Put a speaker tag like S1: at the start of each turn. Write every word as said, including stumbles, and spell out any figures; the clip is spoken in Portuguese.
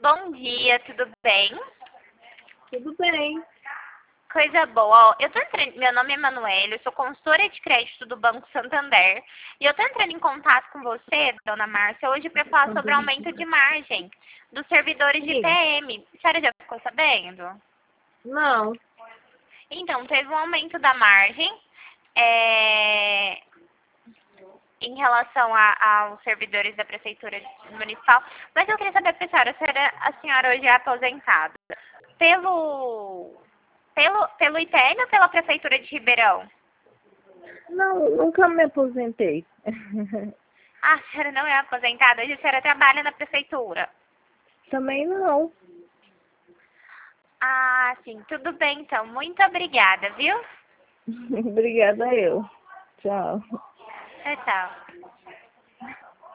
S1: bom dia, tudo bem?
S2: Tudo bem.
S1: Coisa boa, ó, eu tô entrando, meu nome é Emanuele, eu sou consultora de crédito do Banco Santander e eu tô entrando em contato com você, dona Márcia, hoje para falar sobre o aumento de margem dos servidores de P
S2: Sim.
S1: M. A senhora já ficou sabendo?
S2: Não.
S1: Então, teve um aumento da margem é, em relação a- aos servidores da Prefeitura Municipal, mas eu queria saber para a senhora, a senhora, a senhora hoje é aposentada. Pelo, pelo, pelo I T M ou pela Prefeitura de Ribeirão?
S2: Não, nunca me aposentei.
S1: Ah, a senhora não é aposentada, hoje a senhora trabalha na Prefeitura.
S2: Também não.
S1: Ah, sim, tudo bem então. Muito obrigada, viu?
S2: Obrigada eu. Tchau.
S1: Tchau, tchau.